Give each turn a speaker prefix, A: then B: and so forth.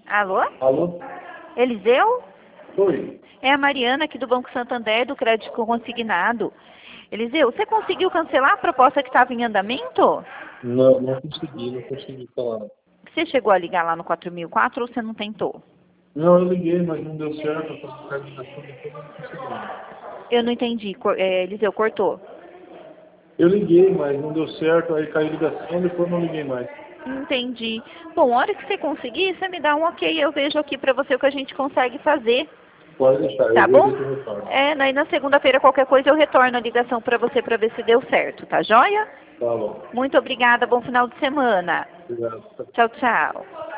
A: Alô?
B: Alô?
A: Eliseu?
B: Oi.
A: É a Mariana aqui do Banco Santander, do Crédito Consignado. Eliseu, você conseguiu cancelar a proposta que estava em andamento?
B: Não, não consegui falar.
A: Você chegou a ligar lá no 4004 ou você não tentou?
B: Não, eu liguei, mas não deu certo. Eu faço cardigação, depois eu não consegui.
A: Eu não entendi. Eliseu, cortou.
B: Eu liguei, mas não deu certo. Aí caiu a ligação, depois não liguei mais.
A: Entendi. Bom, a hora que você conseguir, você me dá um ok. Eu vejo aqui pra você o que a gente consegue fazer.
B: Pode deixar,
A: Tá
B: eu
A: bom?
B: vejo esse retorno.
A: Aí na segunda-feira, qualquer coisa, eu retorno a ligação pra você pra ver se deu certo. Tá joia?
B: Tá bom.
A: Muito obrigada. Bom final de semana.
B: Obrigado.
A: Tchau, tchau.